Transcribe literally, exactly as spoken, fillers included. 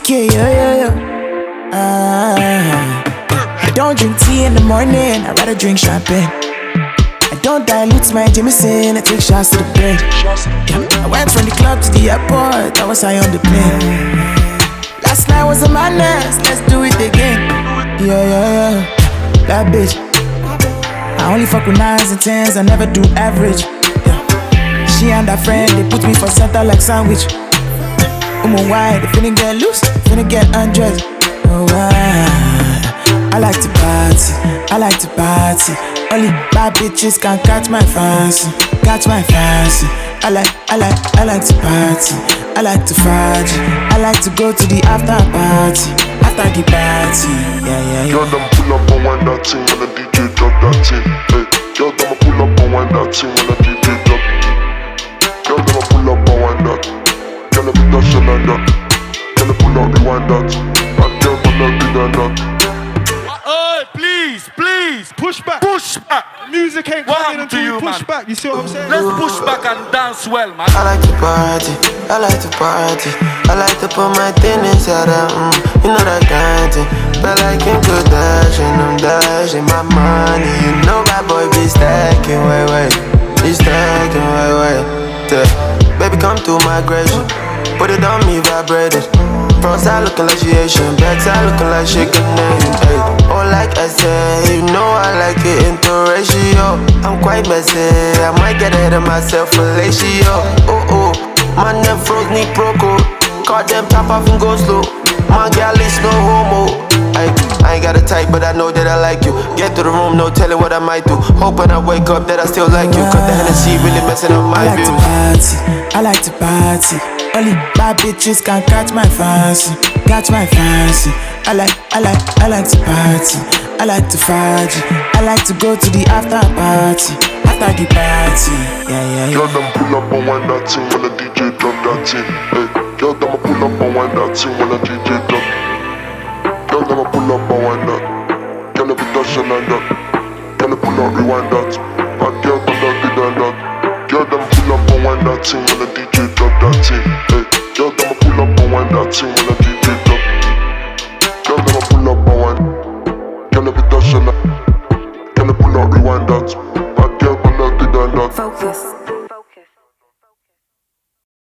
Okay, yo, yo, yo. Ah, I don't drink tea in the morning, I'd rather drink champagne. I don't dilute my Jameson, I take shots to the brain. Yeah. I went from the club to the airport, I was high on the plane. Last night was a madness, let's do it again. Yeah, yeah, yeah, that bitch. I only fuck with nines and tens, I never do average. Yeah. She and her friend, they put me for center like sandwich. Um, why they finna get loose, finna get undressed. Oh, why? I like to party, I like to party. Only bad bitches can catch my fancy, catch my fancy. I like, I like, I like to party, I like to party. I like to go to the after party, after the party. Yeah, yeah, yeah. Girl, them pull up and wind that thing when the D J drop that thing. Hey, girl, them pull up and wind that thing when the D J drop. Girl, them pull up and wind that. Girl, them dash like that. Girl, pull up and wind that. And girl, pull up and that. Oh, please, please, push back, push back. Music ain't coming until you push back. You see what I'm saying? Let's push back and dance well, man. I like to party, I like to party. I like to put my thing inside that, mm, you know that kind thing. But like Kim Kardashian, I'm dashing my money. You know my boy be stacking, wait, wait. Be stacking, wait, wait. Yeah. Baby, come through migration. Put it on me, vibrated. Front side looking like she Asian, back side looking like she Canadian. Ay. Oh, like I said, you know I like it into ratio. I'm quite messy, I might get ahead of myself, fellatio. Oh, oh, my name froze, need proco. Caught them top off and go slow. My gal is no homo. Ay, I ain't got a type, but I know that I like you. Get to the room, no telling what I might do. Hoping I wake up that I still like you. Cause the Hennessy really messing up my views. I like to party, I like to party. Only bad bitches can catch my fancy, catch my fancy. I like, I like, I like to party, I like to party. I like to go to the after party, after the party. Yeah, yeah, yeah. Girl, them pull up and wind that thing when the D J drop that thing. Hey, girl, them pull up and wind that thing when the D J drop. Girl, them pull up and wind that. Girl, be dashing like that. Girl, pull up, rewind that. And girl, pull up, do that. Girl, them pull up and wind that thing when the D J drop that thing. Hey, girl, them pull up and wind that thing when the D J drop. Girl, them pull up and wind. Girl, be dashing like. Girl, pull up, rewind that. And girl, pull up, do that. Focus.